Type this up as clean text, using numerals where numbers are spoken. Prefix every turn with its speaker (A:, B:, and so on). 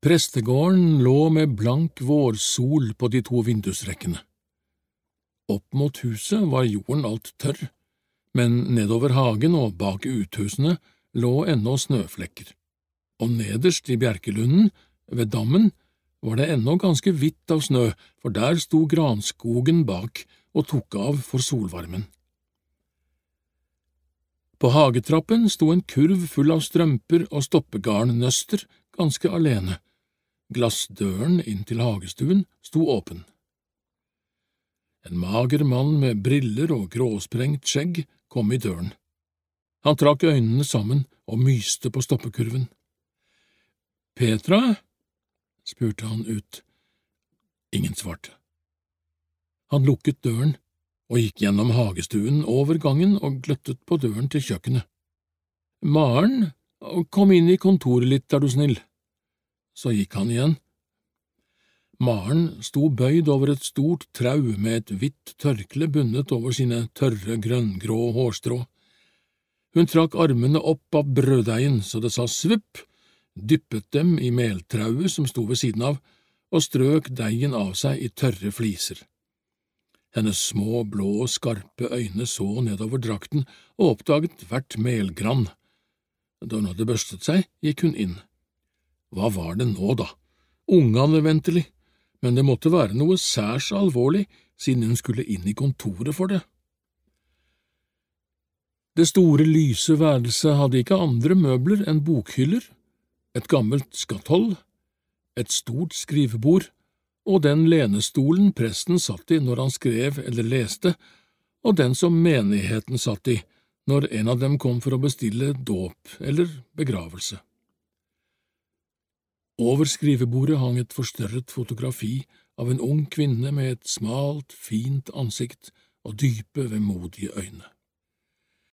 A: Prestegården lå med blank vårsol på de to vindusrekkene. Opp mot huset var jorden alt tørr, men nedover hagen og bak uthusene lå ennå snøflekker, og nederst i Bjerkelunden, ved dammen, var det ennå ganske hvitt av snø, for der sto granskogen bak og tok av for solvarmen. På hagetrappen sto en kurv full av strømper og stoppegarnnøster ganske alene. Glassdøren inn til hagestuen sto åpen. En mager mann med briller og gråsprengt skjegg kom i døren. Han trakk øynene sammen og myste på stoppekurven. «Petra?» spurte han ut. Ingen svarte. Han lukket døren og gikk gjennom hagestuen over gangen og gløttet på døren til kjøkkenet. «Maren, kom inn i kontoret litt, er du snill.» Så gikk han igjen. Maren sto bøyd over et stort trau med et hvitt tørkle bundet over sine tørre, grønngrå hårstrå. Hun trakk armene opp av brøddeigen så det sa svupp, dyppet dem i meltrauet som sto ved siden av, og strøk deigen av seg i tørre fliser. Hennes små, blå, skarpe øyne så nedover drakten og oppdaget hvert melgrann. Da hun hadde børstet seg, gikk hun inn. Hva var det nå, da? Ungene, ventelig, men det måtte være noe særs alvorlig, siden hun skulle inn i kontoret for det. Det store, lyse værelset hadde ikke andre møbler enn bokhyller, et gammelt skatoll, et stort skrivebord og den lenestolen presten satt i når han skrev eller leste, og den som menigheten satt i når en av dem kom for å bestille dåp eller begravelse. Over skrivebordet hang et forstørret fotografi av en ung kvinne med et smalt, fint ansikt og dype, vemodige øyne.